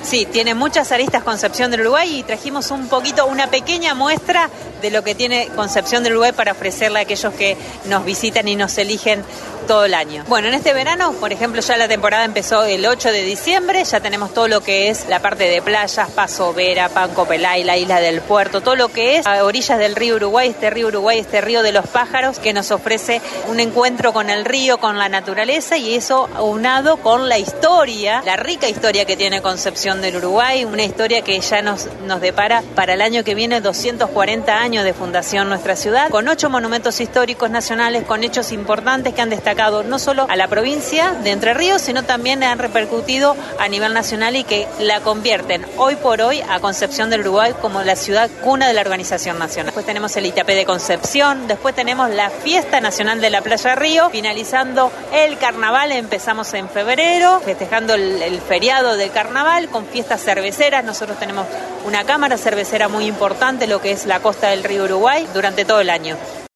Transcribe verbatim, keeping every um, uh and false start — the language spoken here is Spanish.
Sí, tiene muchas aristas Concepción del Uruguay y trajimos un poquito, una pequeña muestra de lo que tiene Concepción del Uruguay para ofrecerle a aquellos que nos visitan y nos eligen todo el año. Bueno, en este verano, por ejemplo, ya la temporada empezó el ocho de diciembre, ya tenemos todo lo que es la parte de playas, Paso Vera, Panco Pelay, la isla del Puerto, todo lo que es a orillas del río Uruguay, este río Uruguay, este río de los pájaros, que nos ofrece un encuentro con el río, con la naturaleza, y eso aunado con la historia, la rica historia que tiene Concepción del Uruguay, una historia que ya nos, nos depara para el año que viene doscientos cuarenta años de fundación nuestra ciudad, con ocho monumentos históricos nacionales, con hechos importantes que han destacado no solo a la provincia de Entre Ríos, sino también han repercutido a nivel nacional y que la convierten hoy por hoy a Concepción del Uruguay como la ciudad cuna de la organización nacional. Después tenemos el Itapé de Concepción, después tenemos la Fiesta Nacional de la Playa Río, finalizando el carnaval, empezamos en febrero, festejando el, el feriado del carnaval con fiestas cerveceras. Nosotros tenemos una cámara cervecera muy importante, lo que es la costa del río Uruguay, durante todo el año.